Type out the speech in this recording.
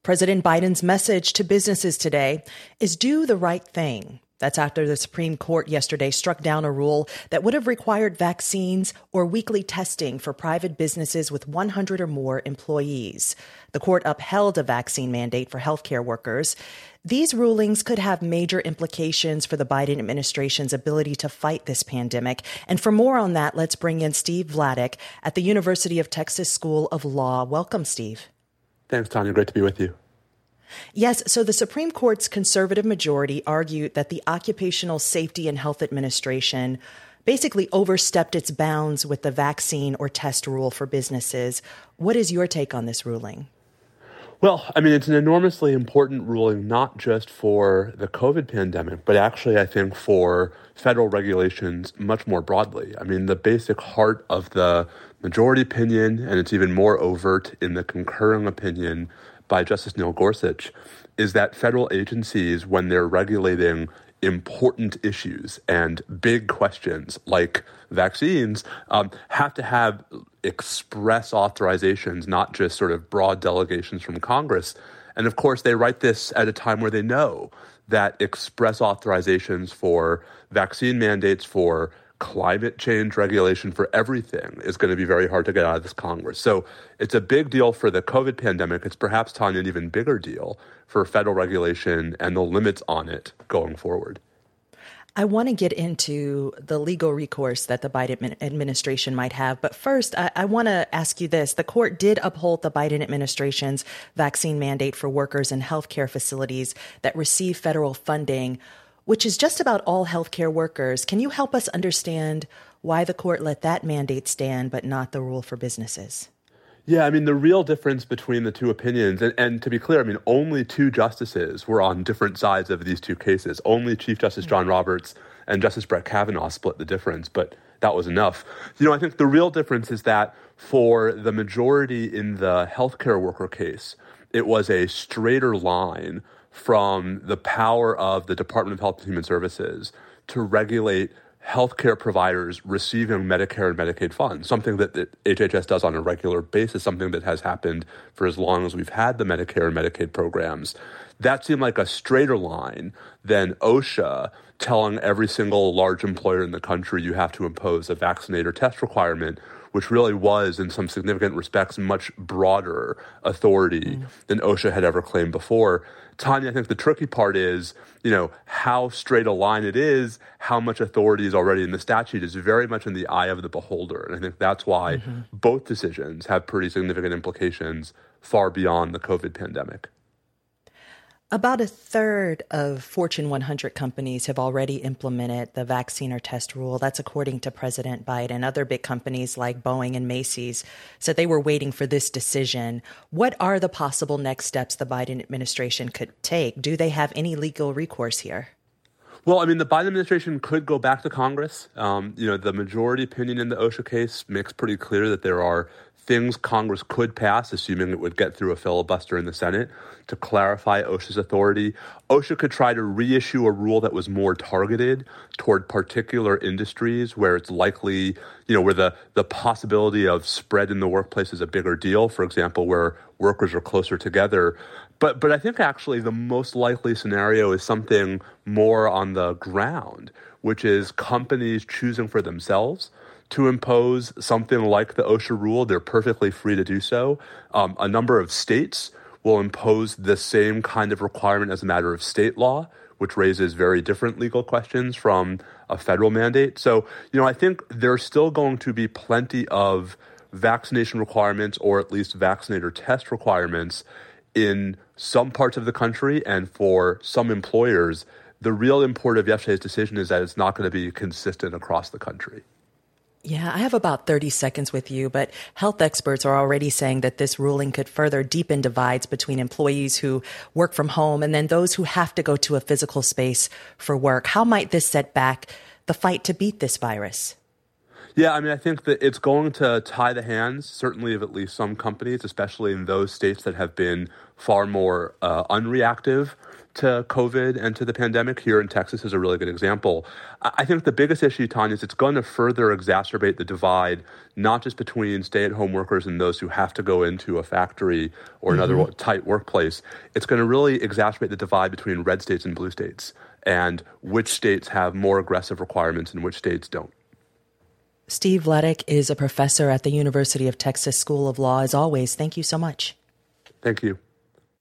President Biden's message to businesses today is do the right thing. That's after the Supreme Court yesterday struck down a rule that would have required vaccines or weekly testing for private businesses with 100 or more employees. The court upheld a vaccine mandate for healthcare workers. These rulings could have major implications for the Biden administration's ability to fight this pandemic. And for more on that, let's bring in Steve Vladeck at the University of Texas School of Law. Welcome, Steve. Thanks, Tanya. Great to be with you. Yes, so the Supreme Court's conservative majority argued that the Occupational Safety and Health Administration basically overstepped its bounds with the vaccine or test rule for businesses. What is your take on this ruling? Well, I mean, it's an enormously important ruling, not just for the COVID pandemic, but actually, I think, for federal regulations much more broadly. I mean, the basic heart of the majority opinion, and it's even more overt in the concurring opinion by Justice Neil Gorsuch, is that federal agencies, when they're regulating important issues and big questions like vaccines, have to have express authorizations, not just sort of broad delegations from Congress. And of course, they write this at a time where they know that express authorizations for vaccine mandates, for climate change regulation, for everything is going to be very hard to get out of this Congress. So it's a big deal for the COVID pandemic. It's perhaps, Tanya, an even bigger deal for federal regulation and the limits on it going forward. I want to get into the legal recourse that the Biden administration might have. But first, I want to ask you this. The court did uphold the Biden administration's vaccine mandate for workers in healthcare facilities that receive federal funding, which is just about all healthcare workers. Can you help us understand why the court let that mandate stand, but not the rule for businesses? Yeah, I mean, the real difference between the two opinions, and to be clear, I mean, only two justices were on different sides of these two cases. Only Chief Justice John Roberts and Justice Brett Kavanaugh split the difference, but that was enough. You know, I think the real difference is that for the majority in the healthcare worker case, it was a straighter line from the power of the Department of Health and Human Services to regulate healthcare providers receiving Medicare and Medicaid funds, something that the HHS does on a regular basis, something that has happened for as long as we've had the Medicare and Medicaid programs. That seemed like a straighter line than OSHA telling every single large employer in the country you have to impose a vaccinate or test requirement, which really was, in some significant respects, much broader authority than OSHA had ever claimed before. Tanya, I think the tricky part is, you know, how straight a line it is, how much authority is already in the statute is very much in the eye of the beholder. And I think that's why both decisions have pretty significant implications far beyond the COVID pandemic. About a third of Fortune 100 companies have already implemented the vaccine or test rule. That's according to President Biden. Other big companies like Boeing and Macy's said they were waiting for this decision. What are the possible next steps the Biden administration could take? Do they have any legal recourse here? Well, I mean, the Biden administration could go back to Congress. The majority opinion in the OSHA case makes pretty clear that there are things Congress could pass, assuming it would get through a filibuster in the Senate, to clarify OSHA's authority. OSHA could try to reissue a rule that was more targeted toward particular industries where it's likely, where the possibility of spread in the workplace is a bigger deal, for example, where workers are closer together. But I think actually the most likely scenario is something more on the ground, which is companies choosing for themselves to impose something like the OSHA rule. They're perfectly free to do so. A number of states will impose the same kind of requirement as a matter of state law, which raises very different legal questions from a federal mandate. So, I think there's still going to be plenty of vaccination requirements, or at least vaccinate or test requirements in some parts of the country, and for some employers. The real import of yesterday's decision is that it's not going to be consistent across the country. Yeah, I have about 30 seconds with you, but health experts are already saying that this ruling could further deepen divides between employees who work from home and then those who have to go to a physical space for work. How might this set back the fight to beat this virus? Yeah, I mean, I think that it's going to tie the hands, certainly, of at least some companies, especially in those states that have been far more unreactive to COVID and to the pandemic. Here in Texas is a really good example. I think the biggest issue, Tanya, is it's going to further exacerbate the divide, not just between stay-at-home workers and those who have to go into a factory or another tight workplace. It's going to really exacerbate the divide between red states and blue states, and which states have more aggressive requirements and which states don't. Steve Vladeck is a professor at the University of Texas School of Law. As always, thank you so much. Thank you.